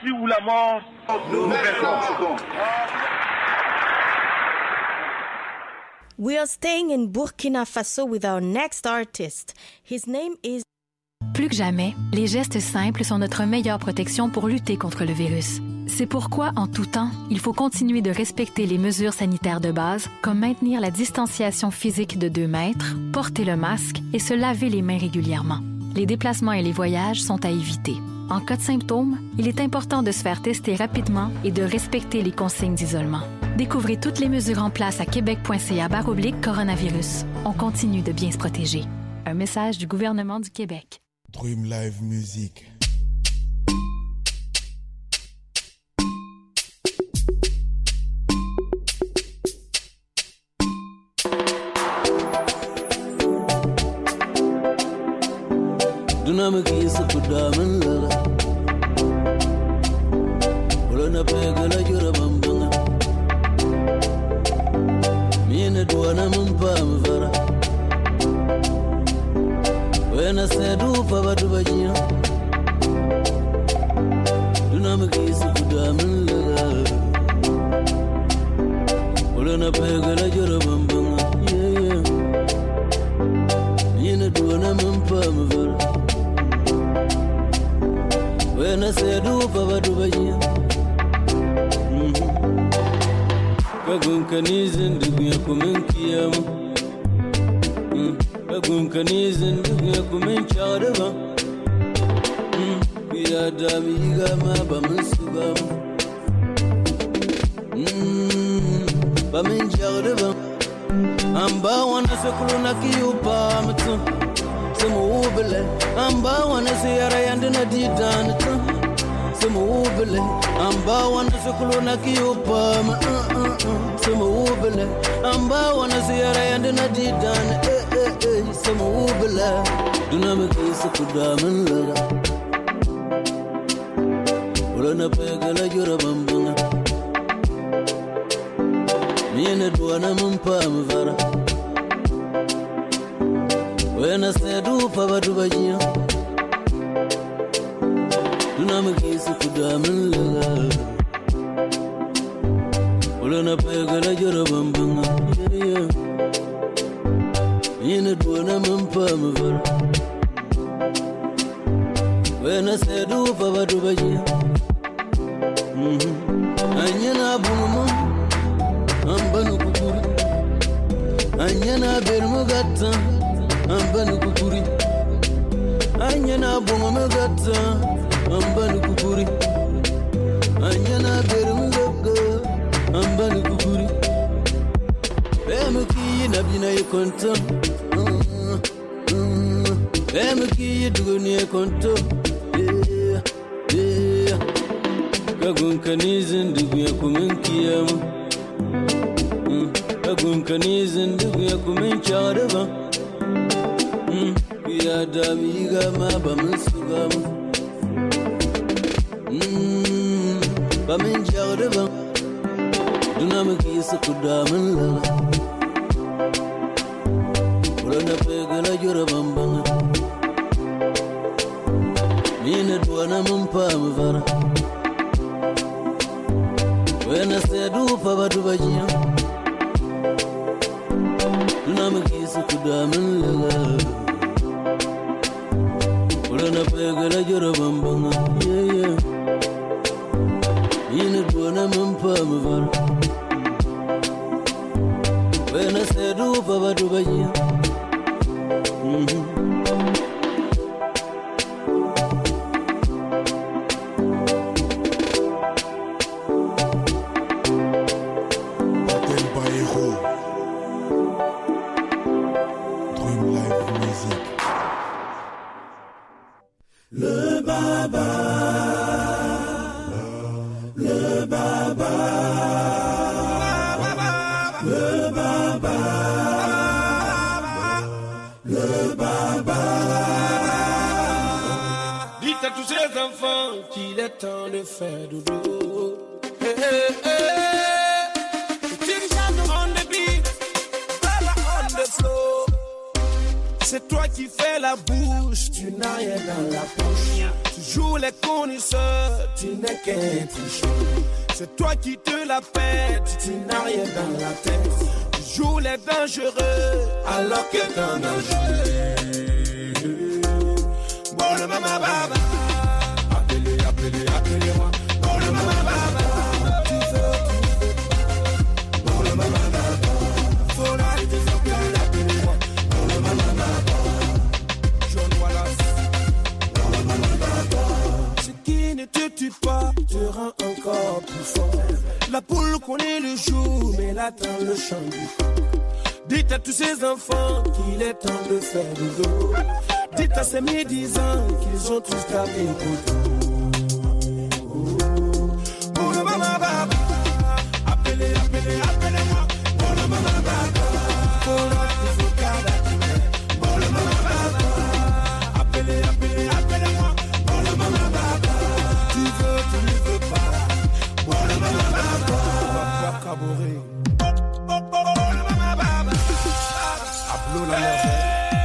vie ou la mort, nous verrons. We are staying in Burkina Faso with our next artist. His name is... Plus que jamais, les gestes simples sont notre meilleure protection pour lutter contre le virus. C'est pourquoi, en tout temps, il faut continuer de respecter les mesures sanitaires de base, comme maintenir la distanciation physique de 2 mètres, porter le masque et se laver les mains régulièrement. Les déplacements et les voyages sont à éviter. En cas de symptômes, il est important de se faire tester rapidement et de respecter les consignes d'isolement. Découvrez toutes les mesures en place à québec.ca/coronavirus. On continue de bien se protéger. Un message du gouvernement du Québec. Dream Live Music. Dunamaki sukudaman laga Olona pegala jura bambanga Mina duana mumpa mvara Wena sedu pabatu bajia Dunamaki sukudaman laga Olona pegala jura bambanga Yeah Mina duana mumpa mvara When I said, "Do Papa do Baji?" Kagun kanizin dunya kumenkiyam. Kagun kanizin dunya kumenchadaba. Ya damiga ma bamusugam. Bamenchadaba. Amba wana sekuluna kiyupa mtu. Semubele, amba wana siyara yandina didanita. Semubele, amba wana sekuluna kiyupa Semubele, amba wana siyara yandina didana. Semubele, dunamiki sekudaman laga Ulana pegala jura bambanga Mina duana mumpa mvara When I said, "Do Papa do Baji?" Dunamaki sukudaman laga Ulana pegala jura bambanga Yeah Mina duana mumpa mvara When I said, "Do Papa do Baji?" Anyana bunuma Ambanu kukuri Anyana bermugata Ambanu kukuri Anyana bomamagata Ambanu kukuri Anyana berumugaga Ambanu kukuri Bemuki nabina yekonto Bemuki dugoni yekonto Yeah Kagun kanizin duguya kumenkiyam Kagun kanizin duguya kumenchadaba Ya damiga ma bamusugam Bamenchadaba Dunamaki sukudaman laga Ulana pegala jura bambanga Mina duana mumpa mvara When I said, "Do Papa do Baji?" Dunamaki sukudaman laga Ulana pegala jura bambanga Yeah Mina duana mumpa mvara When I said, "Do Papa do Baji?" Dites à tous ces enfants qu'il est temps de faire dodo. Hey, hey, hey. Team on the beat, Bella on the floor. C'est toi qui fais la bouche, tu n'as rien dans la poche. Tu joues les connaisseurs, tu n'es qu'un tricheur. C'est toi qui te la pètes, tu n'as rien dans la tête. Tu joues les dangereux, alors que t'en dangereux. Bon le mama baba, appelez-moi. Bon le mama baba, tu veux pas. Bon le mama baba, faut l'arrêter, faut que l'appelez-moi. Bon le mama baba, John Wallace. Bon le mama baba, ce qui ne te tue pas te rend encore plus fort. La poule connaît le jour, mais elle attend le chant du coq. Dites à tous ces enfants qu'il est temps de faire le dos. Dites à ces médisants qu'ils ont tous tapé pour tout. Pour le mama baba, appelez-moi. Pour le mama baba, pour le focada. Pour le mama baba, appelez-moi. Pour le mama baba, tu ne veux pas. Pour le mama baba, caboret. Pour le mama baba, appelons la mer.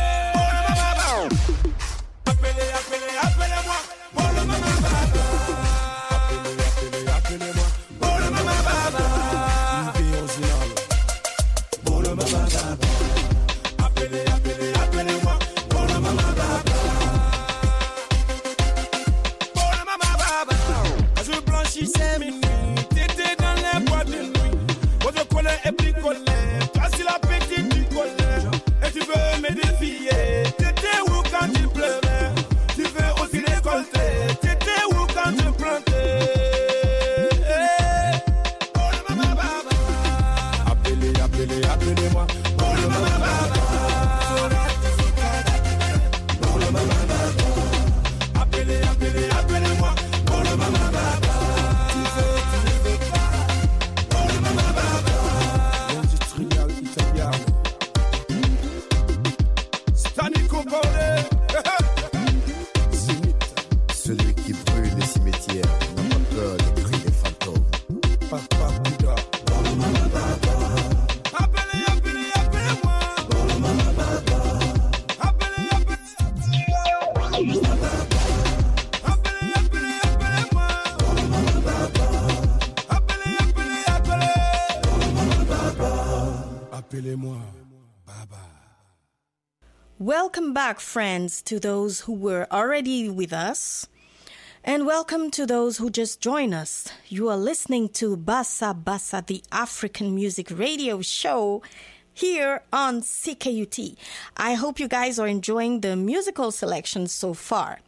Welcome back, friends, to those who were already with us. And welcome to those who just joined us. You are listening to Bassa Bassa, the African Music Radio Show, here on CKUT. I hope you guys are enjoying the musical selection so far.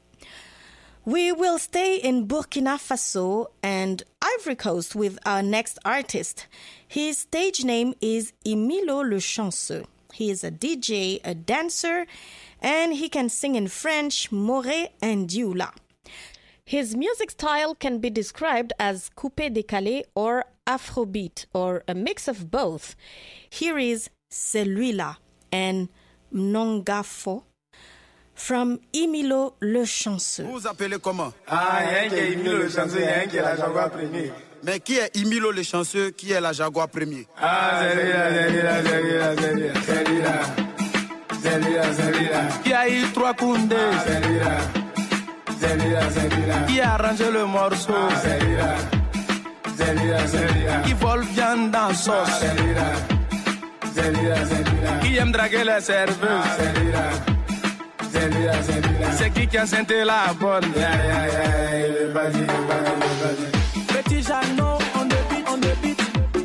We will stay in Burkina Faso and Ivory Coast with our next artist. His stage name is Emilo Le Chanceux. He is a DJ, a dancer, and he can sing in French, Moré, and Dioula. His music style can be described as coupé-décalé or Afrobeat, or a mix of both. Here is Celui-là and Mnongafo from Emilo Le Chanceux. Vous vous appelez comment? Rien qui est Emilo Le Chanceux, rien qui est la Jaguar premier. Mais qui est Emilo Le Chanceux, qui est la Jaguar premier? Celui-là. Qui a eu 3 Koundé? Celui-là. Qui a arrangé le morceau? Celui-là. Qui vole viande dans sauce? Celui-là. Qui aime draguer les serveuses? Celui-là. C'est qui a senté la bonne? Petit Jeannot, on the beat.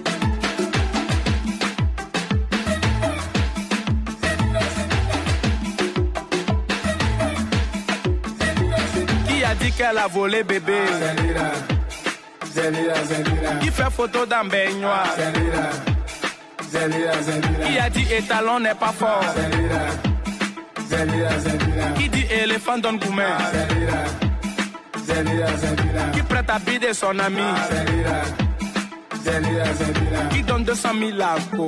Qui a dit qu'elle a volé bébé? Celui-là. Qui fait photo dans baignoire? Celui-là. Qui a dit étalon n'est pas fort? Celui-là. Qui dit éléphant donne gourmet? Qui prête à bider son ami? Qui donne 200 000 à peau?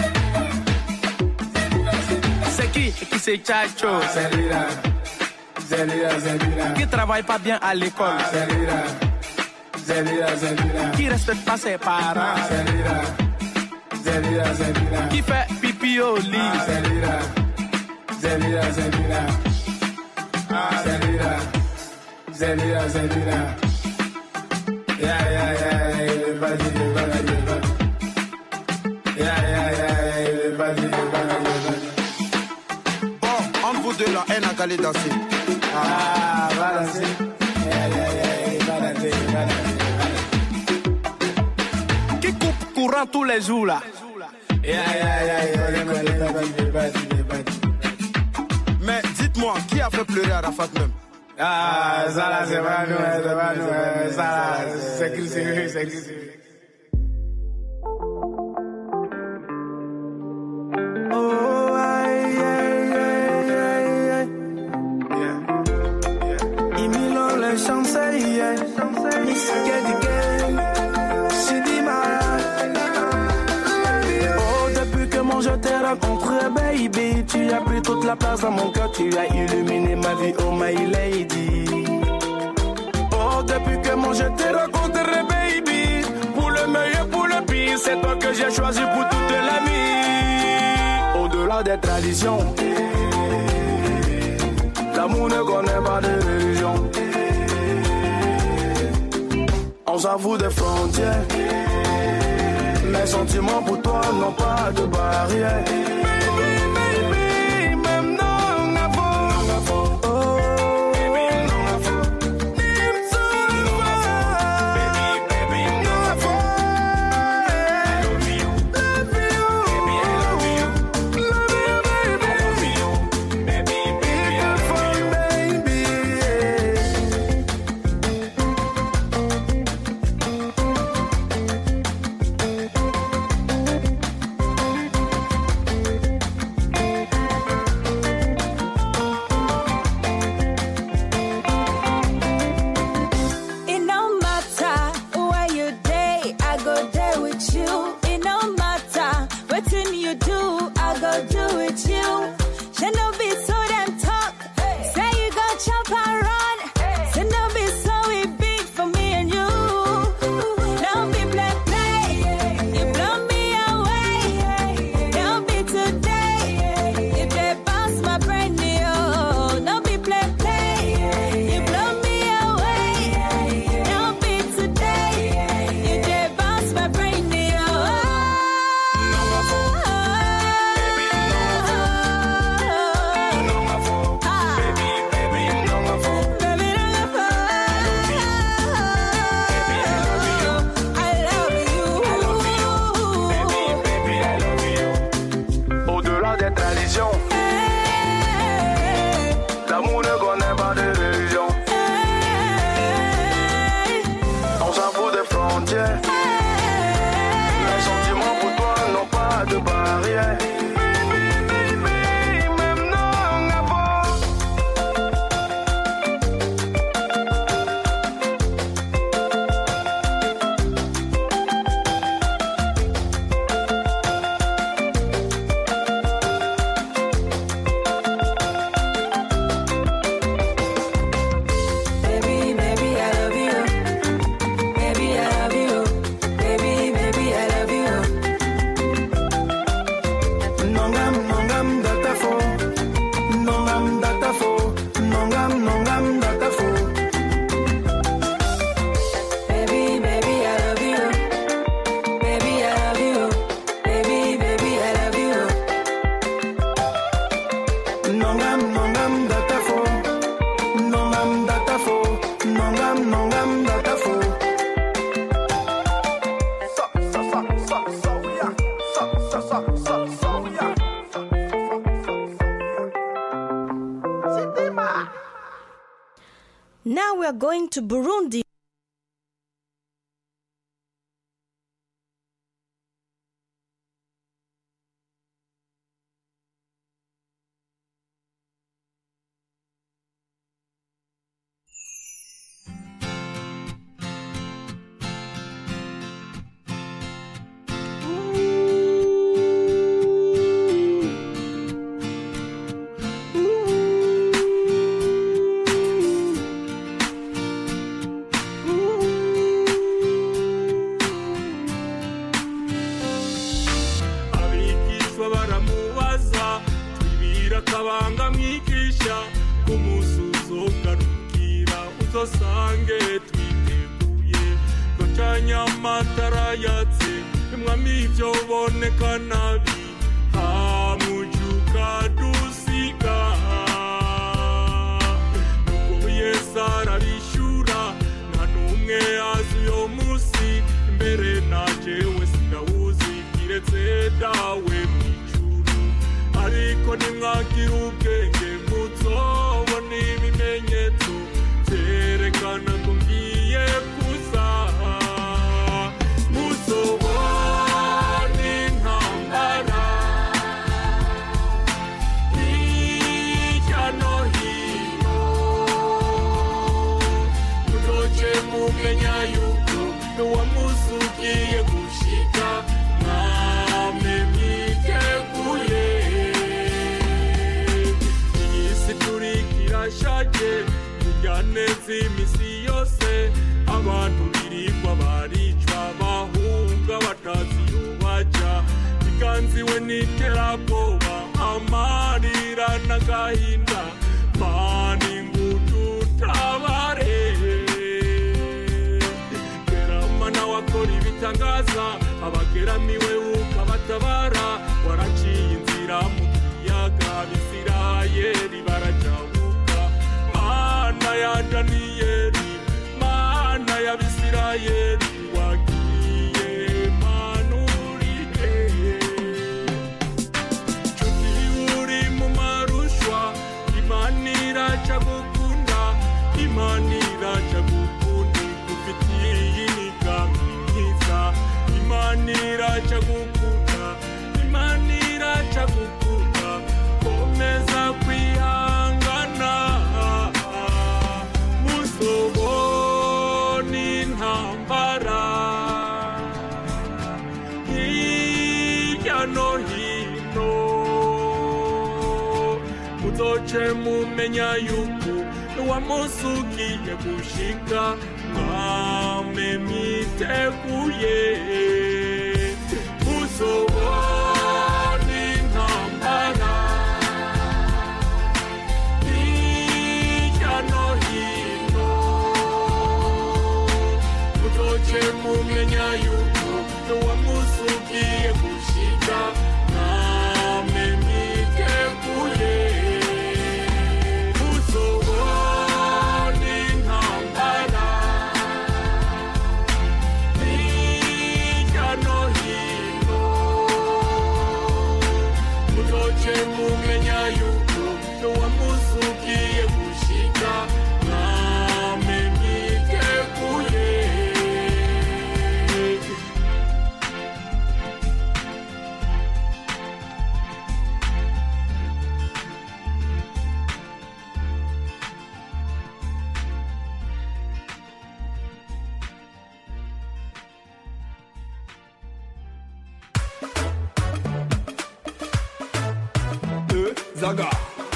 C'est qui c'est Chacho? qui travaille pas bien à l'école, qui respecte pas ses parents, qui fait pipi au lit. Bon, entre vous deux, la haine a qu'à aller danser. Va danser. Qui coupe courant tous les jours là. Mais dites-moi, qui a fait pleurer Arafat même? Ah, ça là, c'est pas nous, ça là, c'est qui. Oh, aïe, aïe, aïe, aïe, aïe. Emilio le chancelier, Miss Kedike, Sidima. Oh, depuis que moi je t'ai rencontré, baby, tu as pris toute la place dans mon cœur, tu as illuminé ma vie, oh my lady. Oh, depuis que moi je t'ai rencontré, baby, pour le meilleur, pour le pire, c'est toi que j'ai choisi pour toute la vie. Au-delà des traditions, l'amour ne connaît pas de religion. On s'en fout des frontières, mes sentiments pour toi n'ont pas de barrière. Now we are going to Burundi. ibanga mwigisha kumusuzogarukira uzosange twiteguye kocanya amatara yatse mwami ivyo boneka nabi hamujuka dusiga nuko Yesu arabishura nta n'umwe azi uyo musi imbere na jewe sindawuzi kiretse dawe mw'ijuru ariko nimwagira ubwenge muzobona ibimenyetso vyerekana ko ngiye kuza muzobona intambara hirya no hino muzoce mumenya yuko uwamusukiye gushika mwame mwiteguye iyi si turiko irashaje tujyaneze imisi yose abantu birirwa baricwa bahunga batazi iyo baja biganziwe n'iterabwoba amarira n'agahinda mani ngututabare geramana wakora ibitangaza abageramiwe ukabatabara waraciye inzira mu kiyaga Bisirayeli barajabuka mana ya Daniyeli mana ya Bisirayeli wagiye manurike nshuti uri mu marushwa Imana iraca gukunda Imana iraca gukunda igufitiye imigambi myiza Imana iraca gukunda Imana iraca gukunda komeza kwihangana muzobona intambara hirya no hino muzoce mumenya yuko uwamusukiye gushika mwame mwiteguye muzobona intambara hirya no hino muzoce mumenya yuko uwamusukiye gushika mwame mwiteguye muzobona intambara hirya no hino muzoce mumenya yuko uwamusukiye gushika mwame mwiteguye Zaga,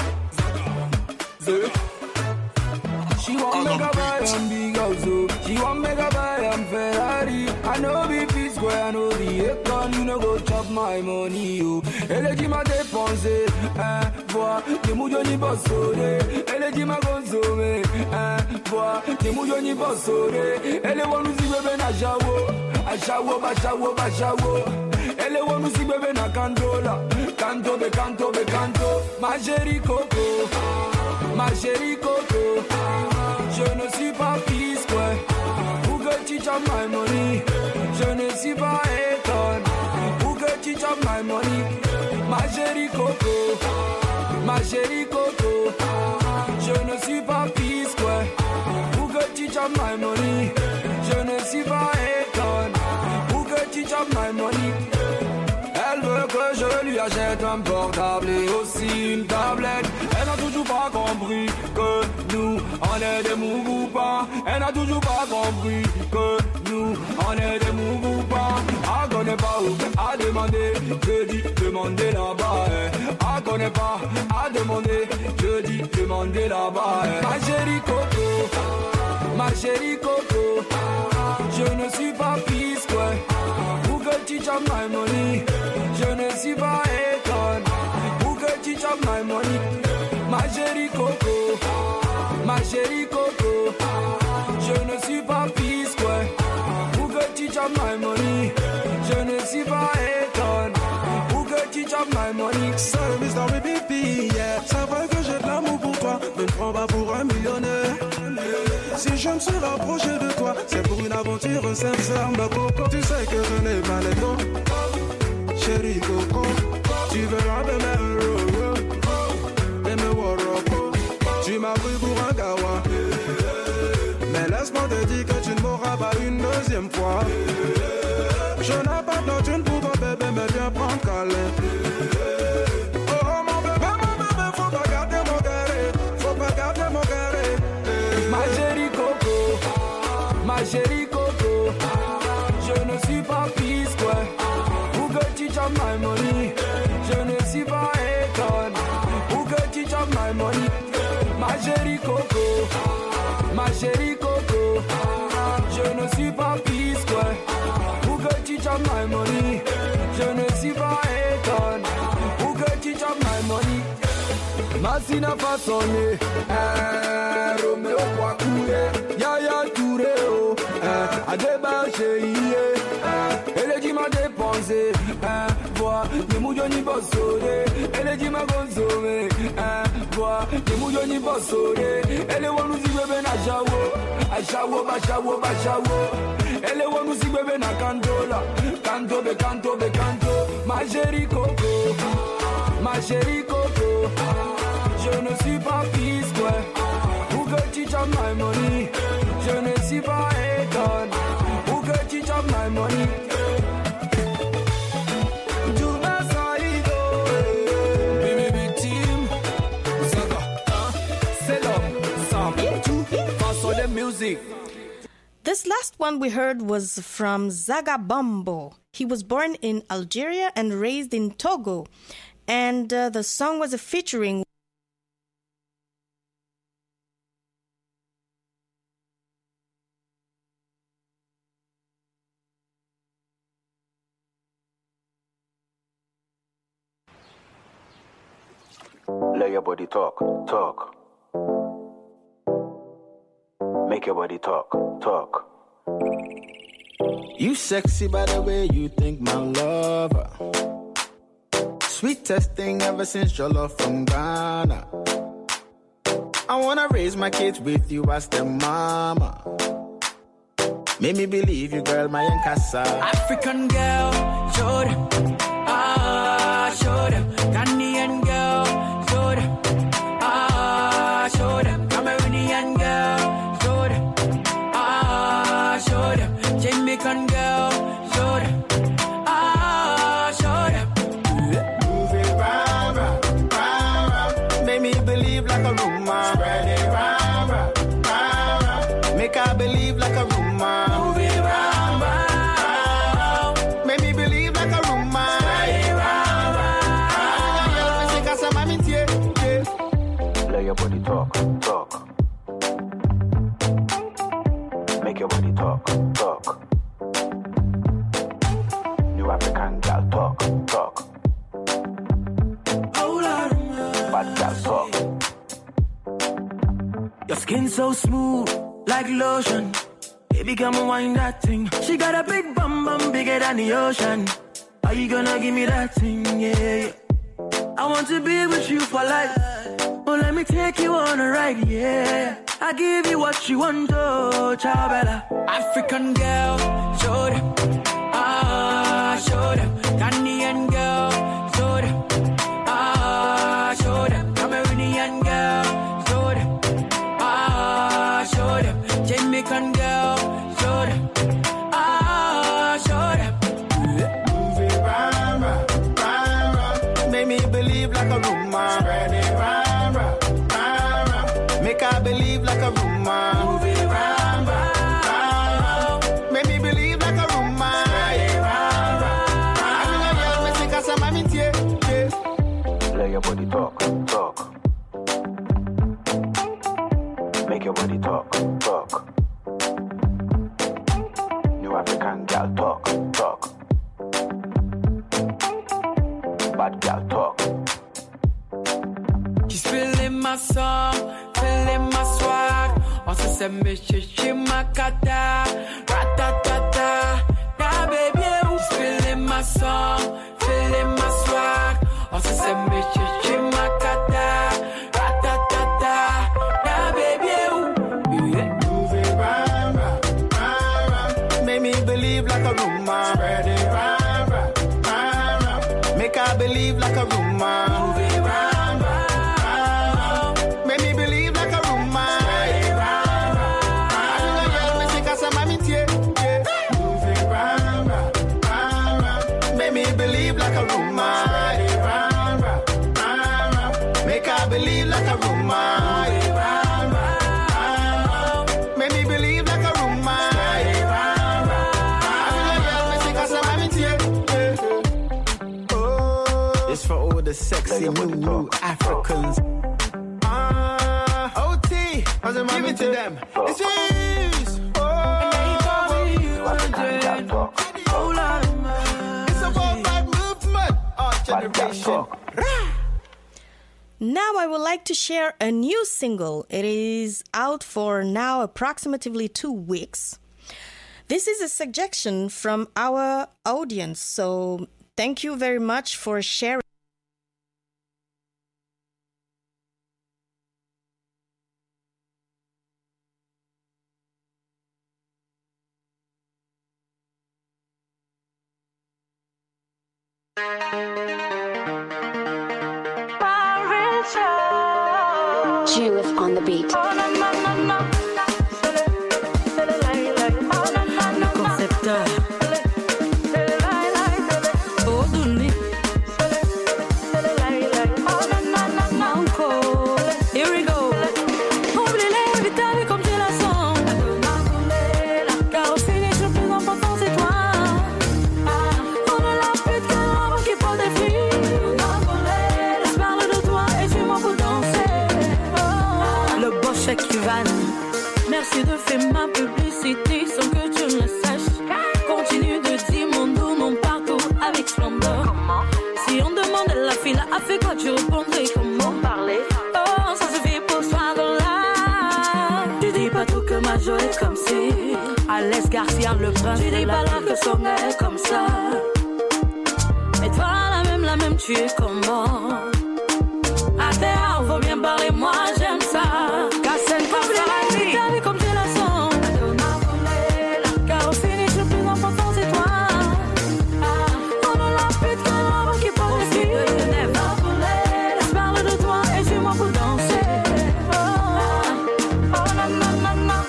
she want make a buy am big house, she want make a buy am Ferrari. I know be P-Square, I know the Akon, you know go chop my money, yo. Elle dit m'a dépensé, vois, des mouillons ni bossore. Elle dit m'a consommé, vois, des mouillons ni bossore. Elle est wannu si bébé na jawo, a jawo, ba jawo, ba jawo. Elle est wannu si bébé na candola, canto be canto be canto. Ma chérie Coco, ma chérie Coco, je ne suis pas P-Square. Pour que tu chop my money, je ne suis pas Akon. Pour que tu chop my money, ma chérie Coco, ma chérie Coco, je ne suis pas P-Square. Pour que tu chop my money, je ne suis pas Akon. Pour que tu chop my money. Elle veut que je lui achète un portable et aussi une tablette. Elle n'a toujours pas compris que nous, on est des mougoupas. Elle n'a toujours pas compris que nous, on est des mougoupas. Elle connaît pas où à demander, je dis demander là-bas. Elle connaît pas à demander, je dis demander là-bas. Ma chérie Coco, ma chérie Coco, je ne suis pas P-Square. Pour que tu chop my money, je ne suis pas Akon. Pour que tu chop my money, Ma chérie Coco, ma chérie Coco, je ne suis pas pisque. Who could teach up my money? Je ne suis pas étonne. Who could teach up my money? Seul Mr. Baby, yeah. C'est vrai que j'ai de l'amour pour toi. Ne me prends pas pour un millionnaire. Si je me suis rapproché de toi, c'est pour une aventure sincère. Ma Coco, tu sais que je n'ai pas les dents. Chérie Coco, tu verras de mes heureux. Et mes waroko, tu m'as pris pour un gawa. Mais laisse-moi te dire que tu ne m'auras pas une deuxième fois. Je n'ai pas de thune pour toi bébé, mais viens prendre câlin. Oh mon bébé, faut pas garder mon carré. Faut pas garder mon carré. Ma chérie Coco, ma chérie Coco, je ne suis pas pisque. Who could teach up my money? Je ne suis pas étonne. Who could teach up my money? Ma chérie Coco, ma chérie Coco, je ne suis pas pisque. Who could teach up my money? Je ne suis pas étonne. Who could teach up my money? Masina façonné, Romeo Kwakouye, Yaya Touré, Adeba Cheye, elle dit m'a dépensé, bois, les mouillons n'y bossore, elle dit m'a consommé, bois, les mouillons n'y bossore, elle est où nous y bébé na jawo, bachawo, elle est où nous y bébé na cantola, canto, ma chérie Coco, ma chérie Coco. Je ne suis pas pisque. Who could teach up my money? Je ne suis pas étonne. Who could teach up my money? Juba Salido, BBB Team, Zaga, c'est l'homme, Sam, tout, face sur the music. This last one we heard was from Zaga Bombo. He was born in Algeria and raised in Togo. And the song was a featuring let your body talk. Make your body talk. You sexy by the way you think, my lover. Sweetest thing ever since your love from Ghana. I wanna raise my kids with you as their mama. Make me believe you, girl, my Nkasa. African girl, show them. Show them. Ghanaian girl, show them. Show them. Cameroonian girl, show them. Show them. Jamaican girl, show them. Show them. Move it round, round. Make me believe like a rumor. Spread it round. Make I believe like a rumor. Move it round, round. Make me believe like a rumor. Let your body talk. Make your body talk. New African girl talk. Bad girl talk. Your skin so smooth, like lotion. Baby, come and wind that thing. She got a big bum bigger than the ocean. Are you gonna give me that thing? Yeah. I want to be with you for life. Oh, let me take you on a ride, yeah. I give you what you want, oh, ciao bella. African girl, show them. Show them. Ghanaian girl, show them. Show them. Cameroonian girl, show them. Show them. Jamaican girl, show them. Show them. Move it round. Make me believe like a rumor. Spread it round. Make I believe like a rumor. Move it round. Make me believe like a rumor. Spread it round. Let your body talk. Make your body talk. New African girl talk. Bad girl talk. She's feeling Feeling my song, feeling my swag. On se sait me chichi makata, ratatata. Yeah, baby, who's feeling my song, feeling my swag. On se sait me chichi makata, ratatata. Yeah, baby, move it round, round, round, round. Make me believe like a rumor. Spread it round, round, round, round. Make I believe like a rumor. Move it round, round, round, round. Make me believe like a rumor. Spread it round, round, round. I know you're missing 'cause I'm yeah. Move it round, round, round, round. Make me believe like a rumor. Spread it round, round, round, round. Make I believe like a rumor. For all the sexy new Africans. OT, give it to them. It's yours. It's a worldwide movement. Our generation. Now I would like to share a new single. It is out for now approximately 2 weeks. This is a suggestion from our audience, so thank you very much for sharing. Judith on the beat. Le concepteur. Oduni. Manco. Here we go. Oublie les vitales comme tu la sens. Car au finish, le plus important c'est toi. On est la pute que l'homme qui porte des filles. Je parle de toi et tu m'en pour danser. Le boss Kivan. Merci de faire ma publicité sans que tu ne le saches. Continue de dire mon doux nom partout avec splendeur. Si on demande la fille a fait quoi, tu répondrais comment parler. Oh, ça suffit pour soi de là. Tu dis pas tout que ma joie est comme si Alès Garcia le prince. Tu dis pas là que son est comme ça. Et toi la même tu es comment. À terre, faut bien parler, moi j'aime ça. Cassène comme la vie, t'as vu comme tu la sens. Car au finish, le plus important c'est toi. On a la pute que l'homme qui porte les filles. Je parle de toi et je m'en pour danser. Oh nanana.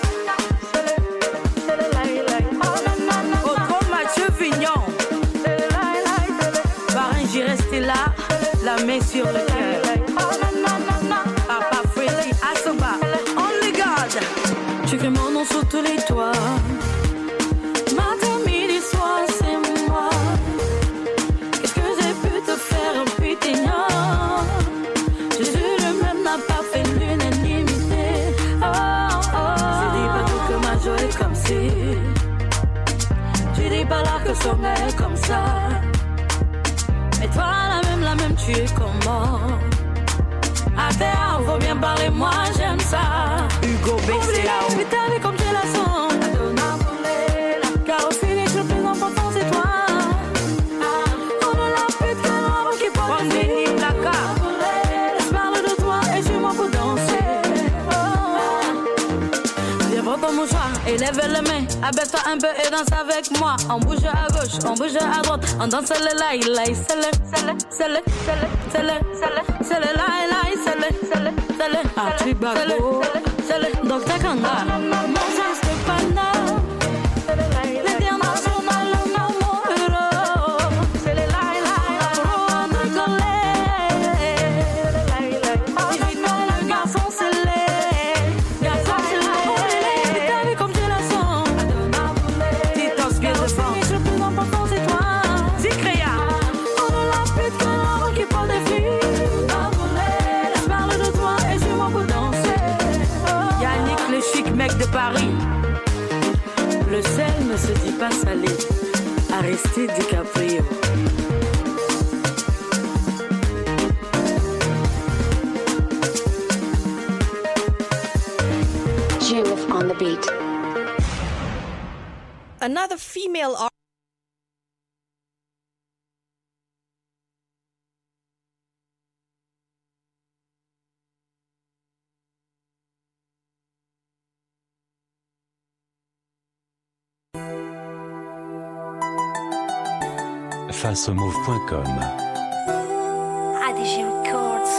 Autre Mathieu Vignon. Parrain, j'y restais là, la main sur le cœur. Papa Freddy Asoba, Only God. Tu cries mon nom sur tous les toits. Matin, midi, soir, c'est moi. Qu'est-ce que j'ai pu te faire, putain? Jésus lui-même n'a pas fait l'unanimité. Oh, oh. Tu dis pas tout que ma joie est comme si. Tu dis pas là que son est comme ça. Et toi la même tu es comment. À terre, faut bien parler, moi j'aime ça. Hugo BCA. Oublie ta vie comme tu la sens. Car au finish, le plus important c'est toi. On a la pute que l'homme qui porte les filles. Je parle de toi et je m'en pour danser. Viens voir ton mouchoir et lève les mains. Abaisse-toi un peu et danse avec moi. On bouge à gauche, on bouge à droite. On danse le laï, c'est le Atribago, Dr. Kanga, Moses Stepana, l'international, mon héros. C'est le laï, Nicolet. Le garçon, c'est les. T'as vu comme tu la sens. Titos, bien devant. Le plus important, c'est toi. Zikrea. On a la pute que l'homme qui porte des filles. Le chic mec de Paris. Le sel ne se dit pas salé. Aristide DiCaprio. on the beat. Another female artist. Facemove.com. ADG Records.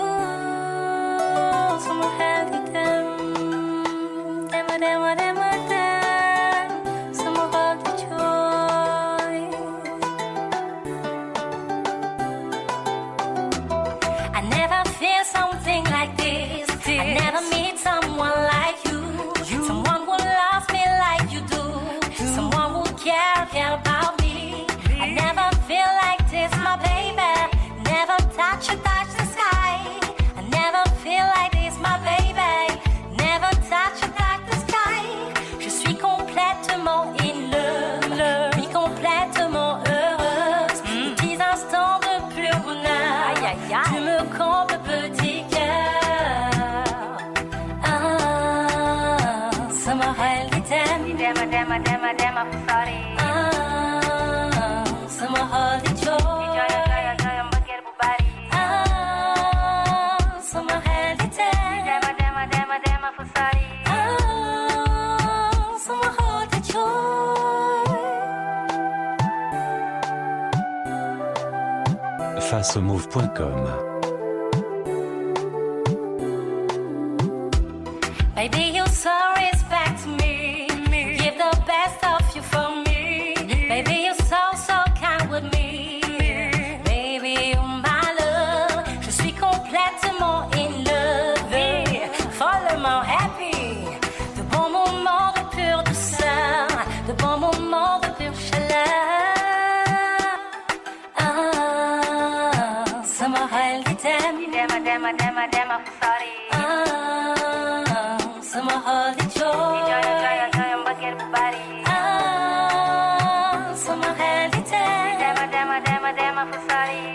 I never feel something like this. I never meet someone like you. Someone who loves me like you do. Someone who care about me. I never feel like this, my baby. Never touch the sky. I never feel like this, my baby. Never touch the sky. Je suis complètement in love. Je suis complètement heureuse. Des petits instants de pur bonheur. Tu me combles, petit cœur. Sama hal ditem. Dema, sorry. Sama hal dijo. Sama hal ditem. Dema, sorry. Sama hal dijo. Facemove.com. Baby, you so respect me. Give the best of you for me. Baby, you so kind with me. Baby, you're my love. Je suis complètement in love. Follement happy. De bons moments de pure douceur. De bons moments de pure chaleur. Sama hal ditem. Dema, sorry. Sama hal dijo. Sama hal ditem. Dema, sorry.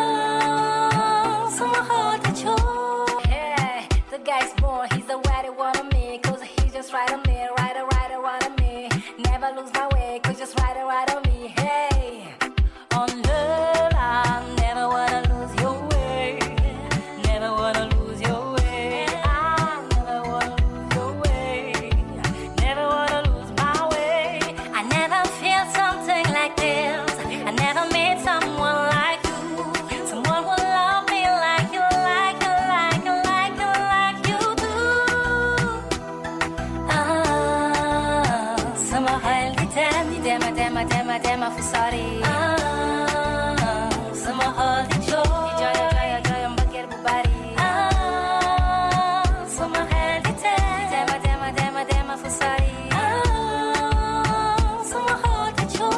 Sama hal dijo. Hey, the guy's born, he's the way they want me. Cause he's just right on me, right on me. Never lose my way, cause just right on me. Hey, on love, I never wanna lose your way. Never wanna lose your way. I never wanna lose your way. Never wanna lose my way. I never feel something like this. I never met someone like you. Someone who love me like you, like you, like you, like you, like you do. Sama hal ditem. Dema, sorry. Sama hal dijo. Sama hal ditem. Dema, sorry. Sama hal dijo.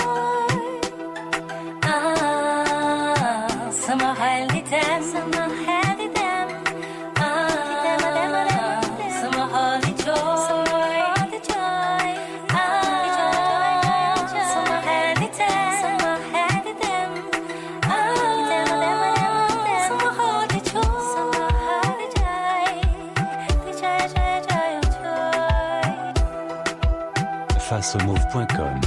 Sama hal ditem. Sama hal ditem. Sama hal dijo. Facemove.com.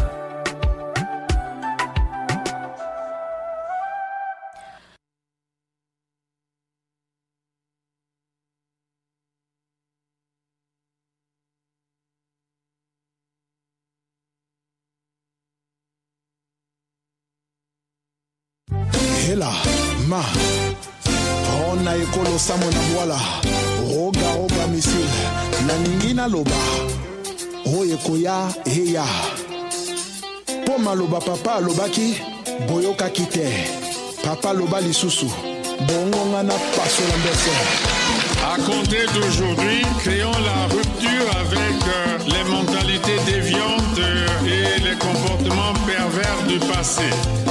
Hela, ma, ona ekolo samo na mwala, roga misil, na ningina loba, oye koya heya. Po maloba papa lobaki, boyoka kite, papa loba lisusu, bongonga na paso la mbese. À compter d'aujourd'hui, créons la rupture avec les mentalités déviantes et les comportements pervers du passé.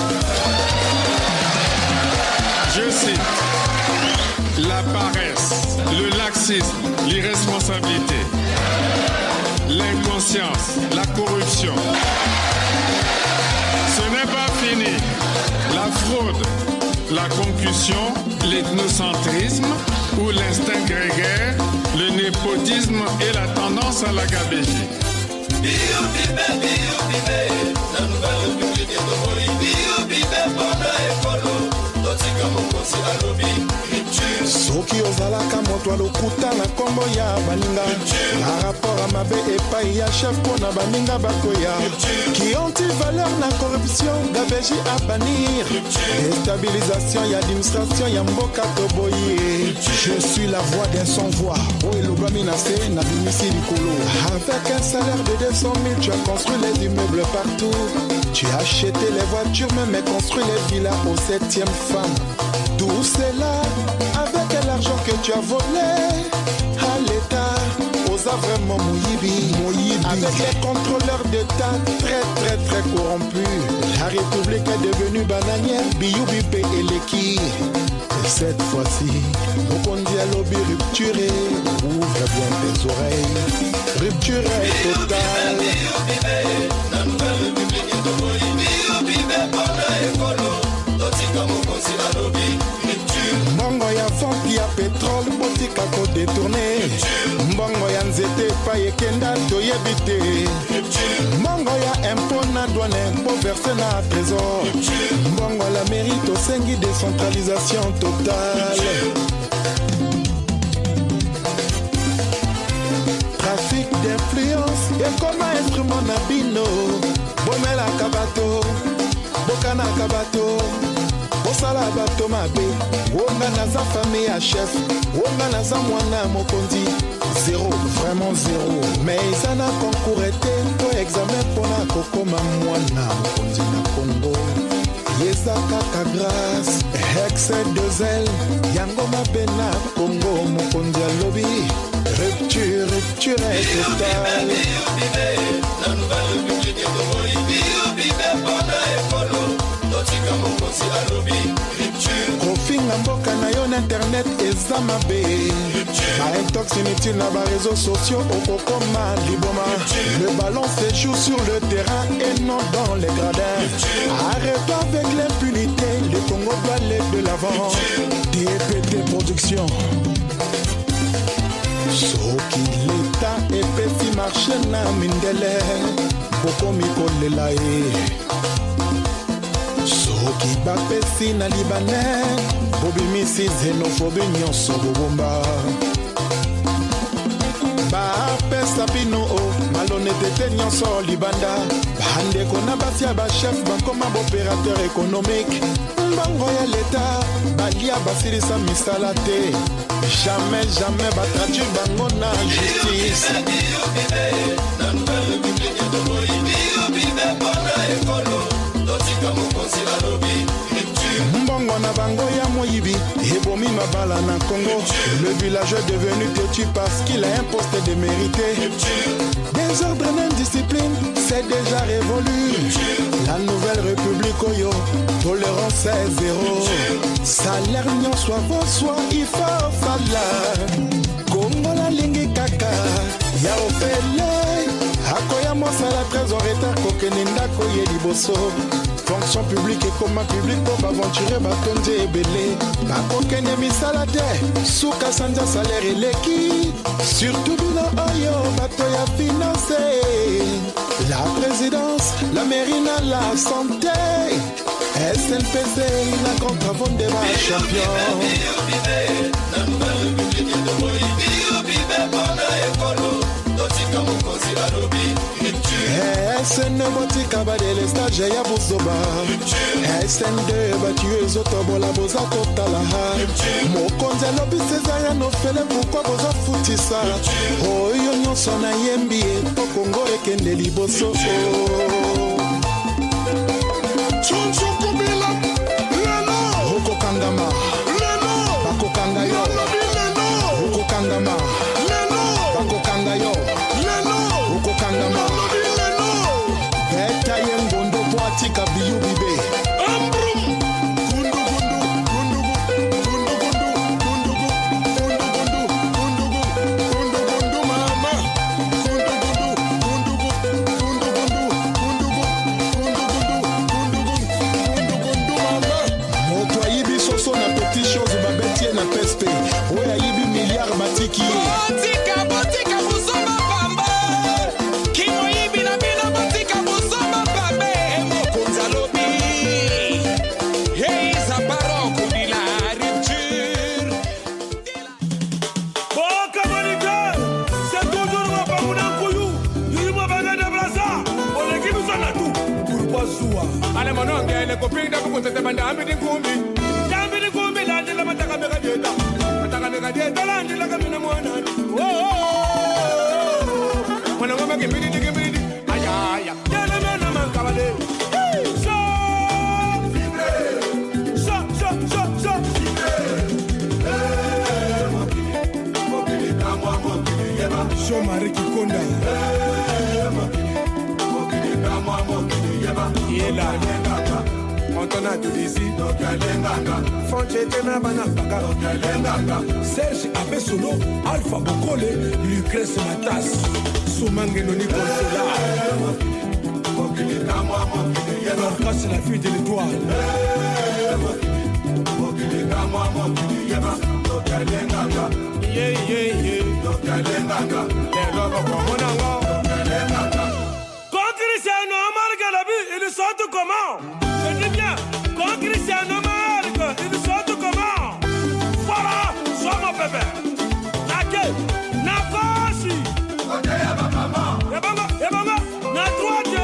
Je cite, la paresse, le laxisme, l'irresponsabilité, l'inconscience, la corruption. Ce n'est pas fini. La fraude, la concussion, l'ethnocentrisme, ou l'instinct grégaire, le népotisme et la tendance à la gabegie. soki ozalaka moto alokuta na nkombo ya baninga na rapport a mabe epai ya chef mpo na baninga bakoya qui anti-valeur na corruption gabeji a bannir déstabilisation ya administration ya mboka toboye je suis la voix d'un sans voix o elobami na se na bimisi likolo avec un salaire de 200 000 tu as construit les immeubles partout tu as acheté les voitures mais construit les villas au 7e femme tout cela avec l'argent que tu as volé à l'État, osa vraiment Moyibi, avec les contrôleurs d'État très corrompus. La République est devenue bananière, Biyoubipe et Leki. Et cette fois-ci, Mokondi a lobby rupturé, ouvre bien tes oreilles, rupture est totale. Mbongo ya vente ya pétrole botika ko détourné mbongo ya nzete pa yekenda toyebi te mbongo ya impôt na douane po verser na trésor mbongo la mairie tosengi décentralisation totale trafic d'influence ekoma instrument na bino bomelaka bato bokanaka bato osala bato mabe wonga naza famille ya chef wonga naza mwana mokonzi zéro vraiment zéro mais eza na concours ete to examen mpona kokoma mwana mokonzi na Congo yeza kaka grâce excès de zèle yango mabe na Congo mokonzi alobi rupture est totale la nouvelle république de kofinga mboka na yo na internet eza mabe baintox inutile na bareseaux sociaux okokoma liboma le ballon se joue sur le terrain et non dans les gradins arrête avec l'impunité le Congo doit aller de l'avant DPT Production soki l'État epesi marché na mindele bokomi kolela ye soki bapesi na libanais bobimisi xénophobie nyonso bobomba bapesa bino malhonnêteté nyonso libanda bandeko na basi ya bachef bakoma baopérateur économique mbango ya leta balia basilisa misala te jamais batraduire bango na justice mbongo na bango ya moyibi ebomi mabala na Congo le villageois est devenu têtu parce qu'il a un poste de mérité désordre d'indiscipline c'est déjà révolu la nouvelle république oyo tolérance est zéro salaire nyonso avoswa il faut salaire Congo la lingi kaka ya opele akoya mosala trésor retard kokende ndako ye liboso fonction publique ekoma publique po baventure batondi ebele bakokende misala te suka sanza salaire eleki surtout bino oyo bato ya finance la présidence la mairie na la santé SNPC la contre-vente de la champion SN botika badele stage ya buzoba SN2 batue ezotobola boza kotala mokonzi alobi sezaya nofele pourkoi boza futisa oyo nyonso na yembi po Kongo ekende liboso chunchukubila lelo okokangama lelo bakokanga yo okokangama lelo bakokanga yo lelo okokangama beta yengondo bwatika biyubibe batiki botika buzoma pamba kimoyibi na bino botika buzoma pambe mokonza lobi hey za baroko de la rupture Boka Monica, c'est toujours ma pamouna kouyou. Dis-moi bagada brasa, on équipe ça na tout. Pour pas soua. Ale mononge le copine da kukunta te banda ambi kumbi. Jambi ni kumbi la ndila mataka mega dieta. Mataka mega dieta la ndila kamina mwana. Oh. Mwana ngoma kimbidi kimbidi. Aya aya. Yana mena mankabale. So. Jean-Marie Kikonda Yela Montana Tudisi Fonchete na banafaka Serge Abesolo Alpha Bokole Lucrèce Matas Soumangue Noni Consola Dorcas la fille de l'étoile Quand Cristiano marque la but, il saute comment? Je dis bien, quand Cristiano marque, il saute comment? Voilà, sois mon bébé. Nake, Nakoshi. Yabanga, na droite.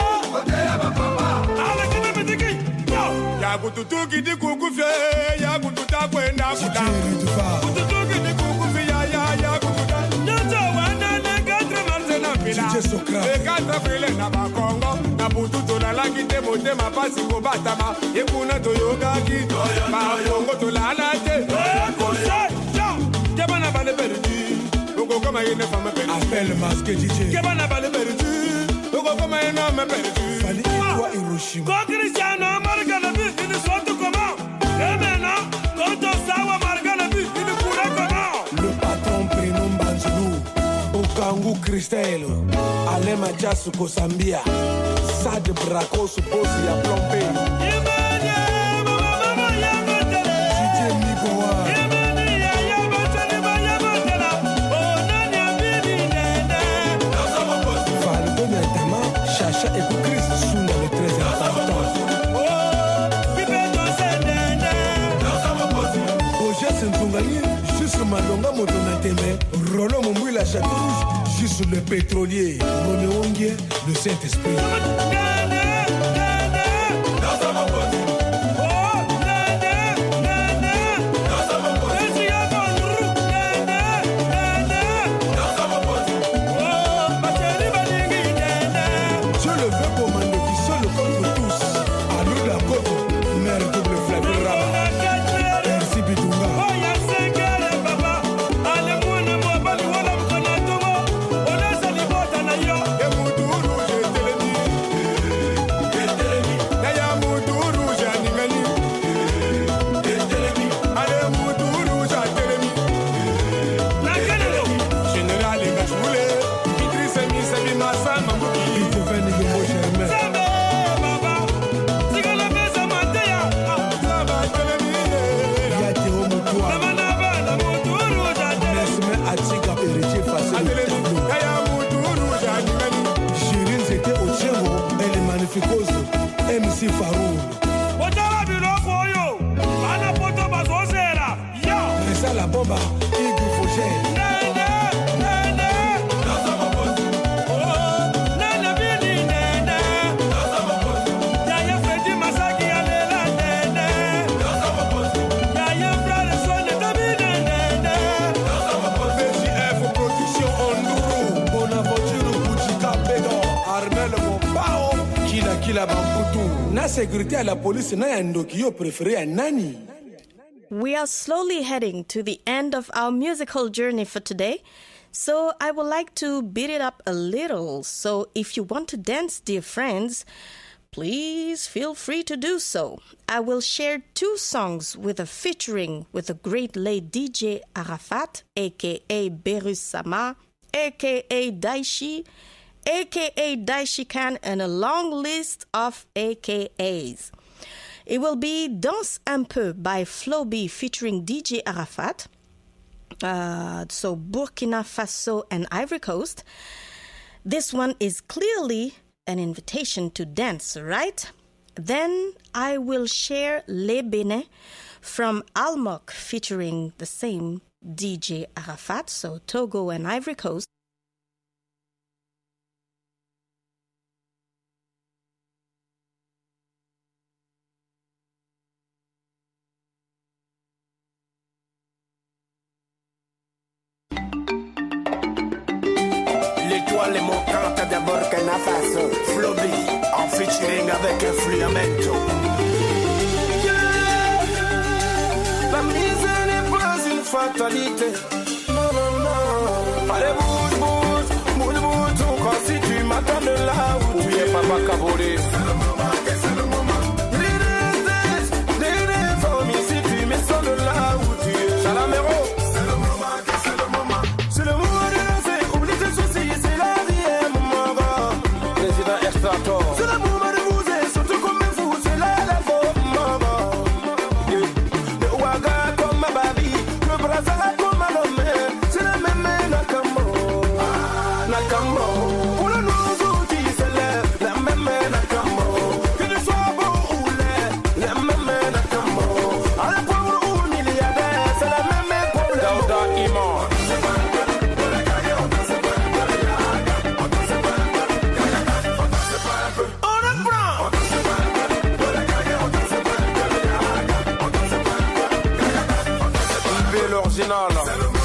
Allez, qui me dit qui? Yakututu qui dit coucou fait, Yakututa kwenda kuda. Kututu qui dit coucou fait, ya kututa. Nyoto wana ne quatre martena pila. E quatre file na bakongo, na bututu na lakite mote mapasi kobatama. Yekuna toyoga ki, ma kongo to la late. Conseil, Kebana bale perdu. Oko kama yene femme perdu. Appelle masque DJ Kebana bale perdu. Oko kama yene femme perdu. Fali Ikwa Hiroshima Quand Cristiano marque le but, il saute comment? Et maintenant, quand Osawa marque le but, il courait comment? Le patron prénom Banzulu Okangu Christelle Alain Majasu Kosambia Sad Braco Suposi ya Plombe DJ Mikowa Faldo Nyatama Chacha et Chris Sunda le très important Oja Sentungali Juste Malonga Motonatembe Rolo Moumbouila Château Rouge Juste le pétrolier Roméo Ongué Le Saint-Esprit Je le veux commander qui seul contre tous Alou la Koto Mère double Flavie Rama Merci Bidunga MC Faroul Reza la bomba Igor Fogel BJF Production Onduru Bonaventure Bouchika Bédon Armel Mombao Kila Bamputu Na sécurité à la police na yandoki yo préféré à nani We are slowly heading to the end of our musical journey for today, so I would like to beat it up a little. So if you want to dance, dear friends, please feel free to do so. I will share 2 songs with a featuring with the great late DJ Arafat, aka Berus Sama, aka Daishi, aka Daishi Khan, and a long list of AKAs. It will be Danse un peu by Floby featuring DJ Arafat, So Burkina Faso and Ivory Coast. This one is clearly an invitation to dance, right? Then I will share Les Bénins from Almok featuring the same DJ Arafat, so Togo and Ivory Coast. L'étoile est montante de Burkina Faso, Floby, en featuring avec Influamento. La mise n'est pas une fatalité. Non, non, non. Allez, bouge, bouge, bouge, bouge, ton corps si tu m'attends de là où tu es, Papa Kaboré. C'est le moment, c'est le moment. Des familles si tu me sens de là où tu es. Chalamero. C'est le moment, c'est le moment. C'est le moment de danser, oublie tes soucis, c'est la vie, mon gars. Président Extrator. C'est le moment de bouger, surtout comme un fou, c'est là la faute, mon gars. Le Ouaga comme ma babi, le Brazza comme ma lomé, c'est le même Nakamo. Nakamo. Pour le nouveau qui s'élève, la même Nakamo. Que tu sois beau ou laid, la même Nakamo. À la pauvre ou milliardaire, c'est la même problème. Dauda Iman. L'original.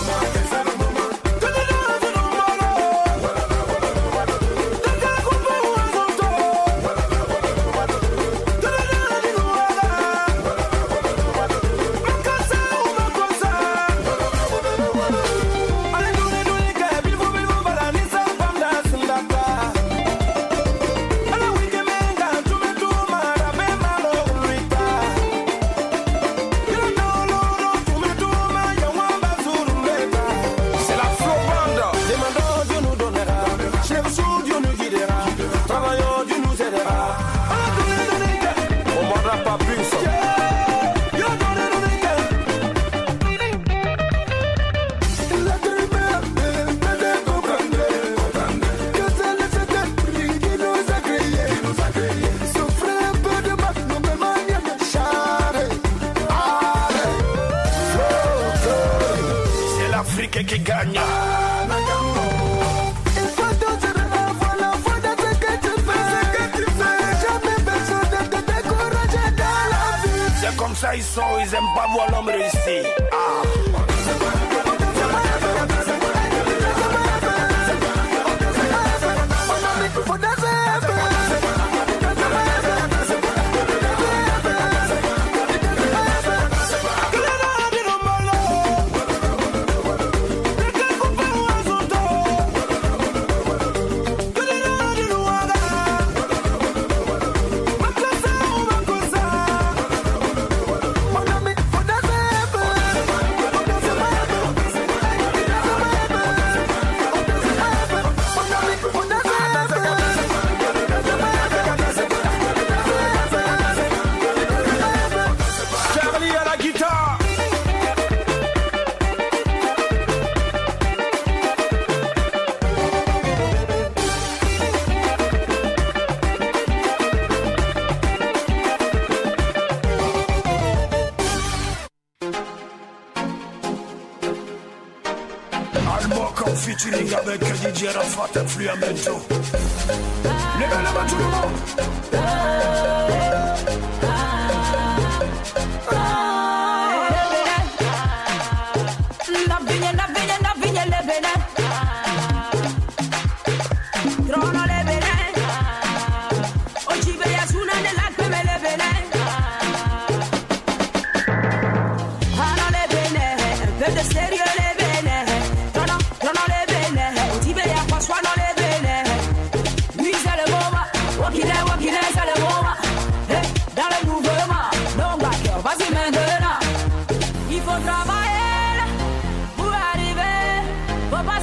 Qui gagne. C'est comme ça ils sont, ils aiment pas voir l'homme réussir. Featuring avec DJ Arafat, Influamento. Levez la main tout le monde. Faut travailler pour arriver, faut pas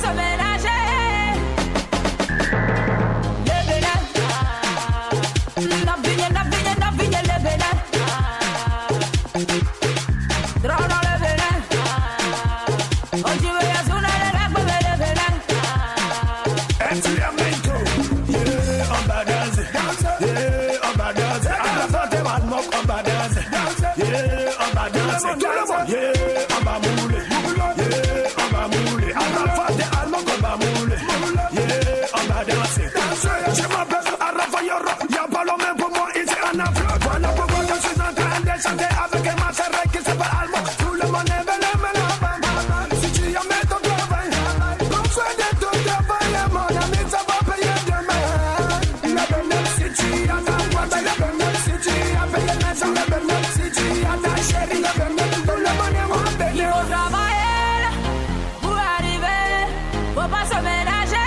danser, tout le monde. Yeah, on va mouler. Yeah, on va mouler. Arafat et Allemand, on va mouler. Yeah, on va danser. Je m'appelle Arafat Yoro. Y'a pas l'homme pour moi ici en Afrique. Voilà pourquoi je suis en train de chanter avec ma sœur qui s'appelle Allemand. Tout le monde est venu me la. Si tu y mets ton travail, qu'on fait de ton travail, mon ami, ça va payer demain. La belle si tu as ta boîte, la belle si tu as payé la maison, la belle si tu as ta chérie, la belle, tout le monde est mon bébé. Il faut travailler pour arriver, faut pas se ménager.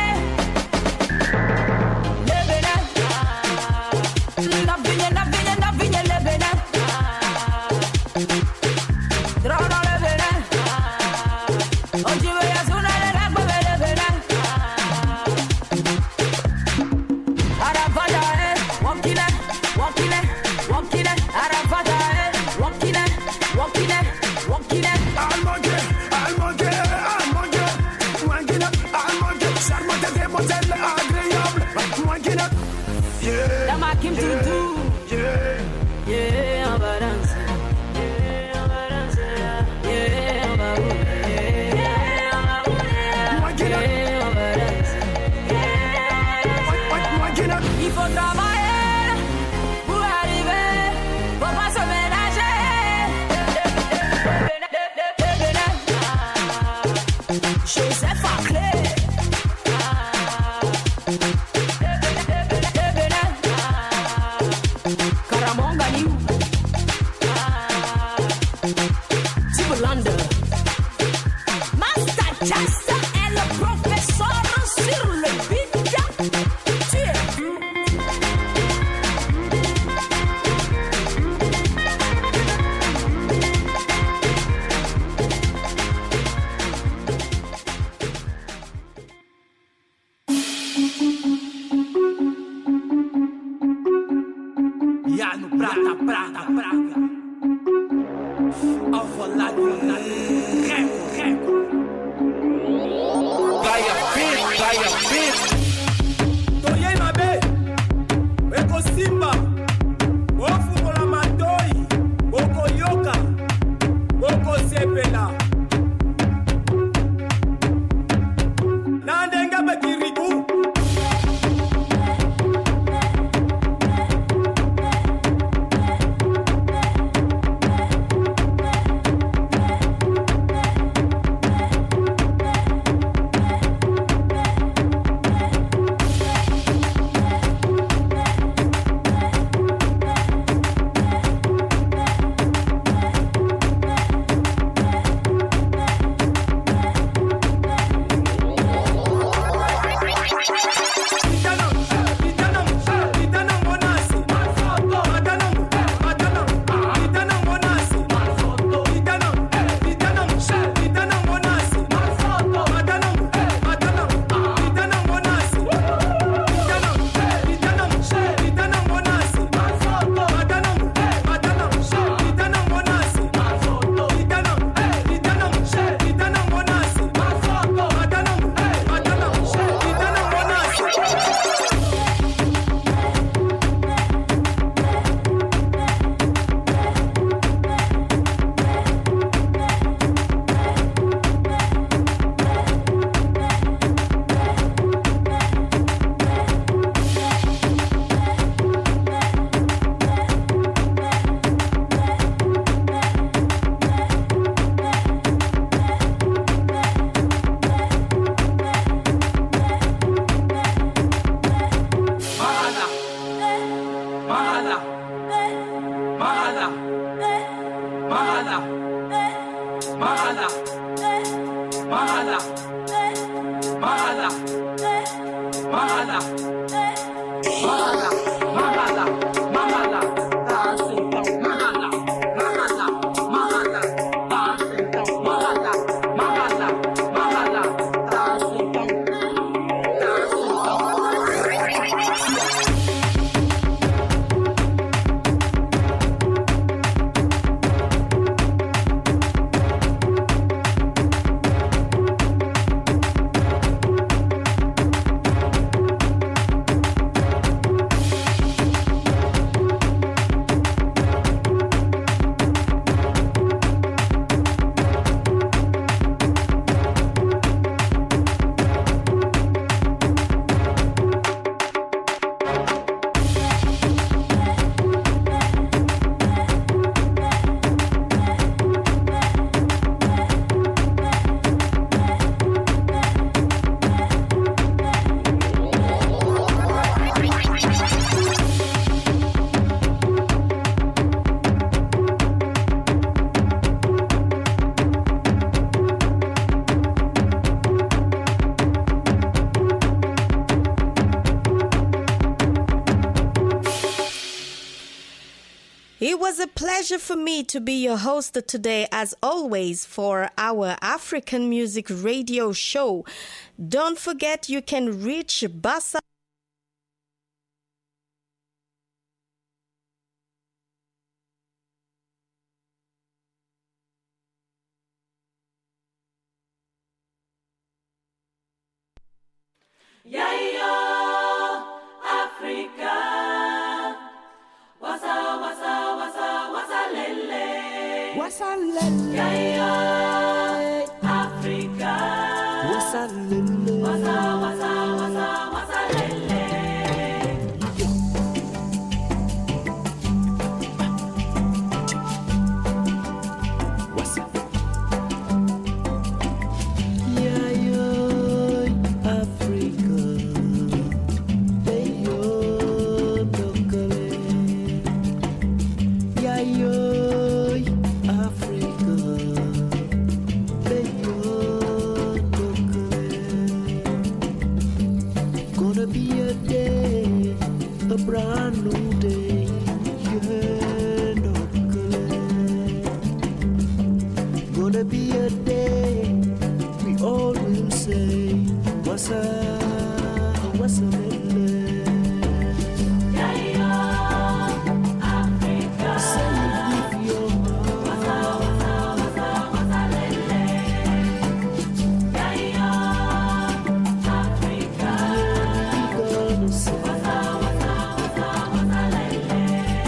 Le bénin, la vigne, le bénin. Trop dans le bénin. Oh, tu veux y assurer le rap, le bénin. Arafata, walking it, walking it, walking it. Arafata, walking it, walking it, walking it. Almangue, charmante demoiselle agréable. Wanking up, yeah. La maquille tout doux. Yeah, on va danser. Yeah, on va danser. Yeah, on va rouler. Yeah, on va rouler. Yeah, on va danser. Yeah, il faut travailler pour arriver. Faut pas se ménager. Joseph Aclé. Karamongani. Timberlander. Master Chester est le professeur sur le beat. Yano Praga. Enrolado, reco. Vai a fit. Toye mabe, Eko Simba, Ofu Molamatoi, Oko Yoka, Oko Sepela. Nandenga Bakiriku. It was a pleasure for me to be your host today, as always, for our African Music Radio show. Don't forget you can reach Bassa. Yayo, Africa. Wasa, wasa, wasa, wasa, lele. Wasa, lele. Yayo, Africa. Wasa, lele. Wasa, wasa, wasa, wasa, lele. Wasa. Yayo, Africa. Yayo, Dokale. Yayo, Africa. Yayo, Dokale. Gonna be a day, a brand new day. Yeah, Dokale. Gonna be a day we all will say, wasa, wasa, lele. Yayo, Africa. Say it with your heart. Wasa, wasa, wasa, lele. Yayo, Africa. We gonna say, Wasa, wasa, wasa, wasa, lele.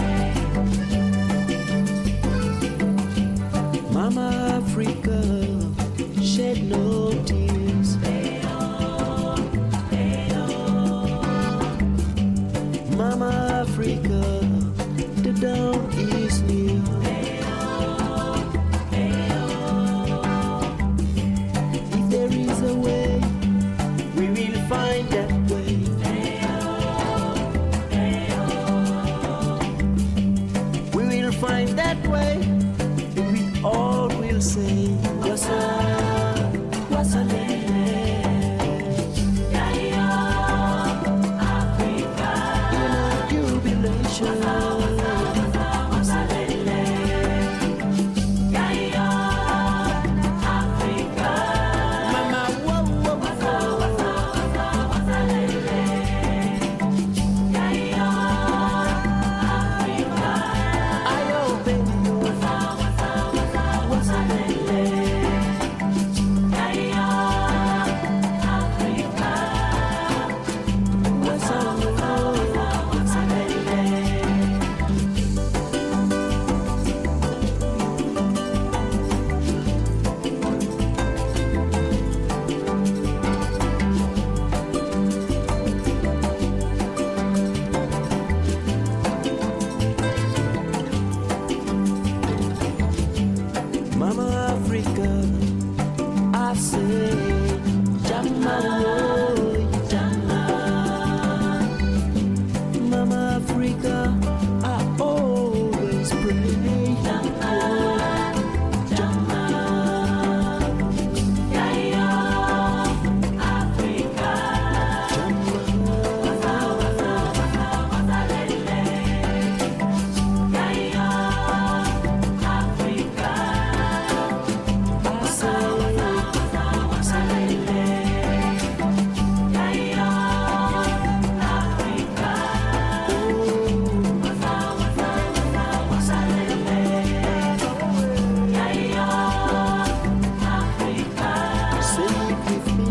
Mama Africa, shed no tears. Mama Africa, the dawn is near. If there is a way, we will find that way. We will find that way, and we all will say, wasa, wasa, lele. Yayo, Africa. Jubilation. Wasa, lele. Yayo, Africa. Mama, whoa, whoa, Wasa, wasa, wasa, wasa, lele. Yayo, Africa. ayo, baby, Wasa, wasa, wasa, wasa, lele. Yayo, Africa. wasa, Wasa, lele. Mama Africa, I say, Jama, woy, Jama. Mama Africa, I always pray. Jama, Jama. Yayo, Africa. Wasa, wasa, wasa, wasa, lele. Yayo, Africa. I say, Wasa, wasa, lele. Yayo, Africa. Wasa, wasa, wasa, wasa, lele. Yayo, Africa. say it with me.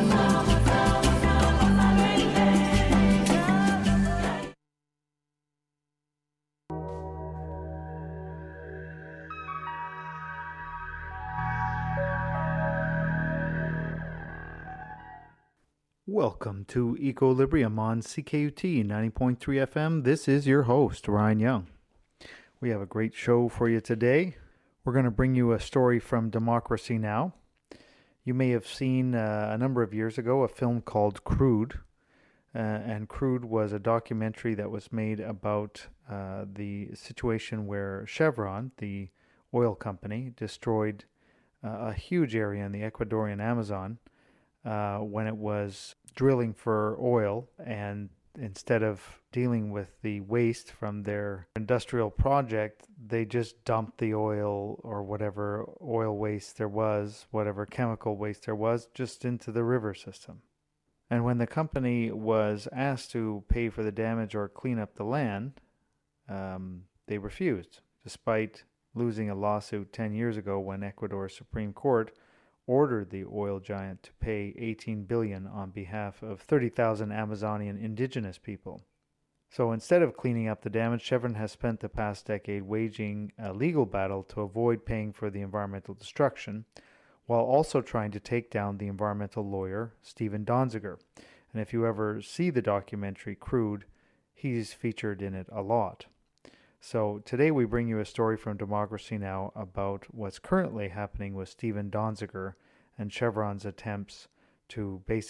Welcome to Equilibrium on CKUT 90.3 FM. This is your host, Ryan Young. We have a great show for you today. We're going to bring you a story from Democracy Now! You may have seen a number of years ago a film called Crude. And Crude was a documentary that was made about the situation where Chevron, the oil company, destroyed a huge area in the Ecuadorian Amazon when it was drilling for oil, and instead of dealing with the waste from their industrial project, they just dumped the oil or whatever oil waste there was, whatever chemical waste there was, just into the river system. And when the company was asked to pay for the damage or clean up the land, they refused, despite losing a lawsuit 10 years ago when Ecuador's Supreme Court ordered the oil giant to pay $18 billion on behalf of 30,000 Amazonian indigenous people. So instead of cleaning up the damage, Chevron has spent the past decade waging a legal battle to avoid paying for the environmental destruction, while also trying to take down the environmental lawyer, Steven Donziger. And if you ever see the documentary Crude, he's featured in it a lot. So today we bring you a story from Democracy Now! About what's currently happening with Steven Donziger and Chevron's attempts to basically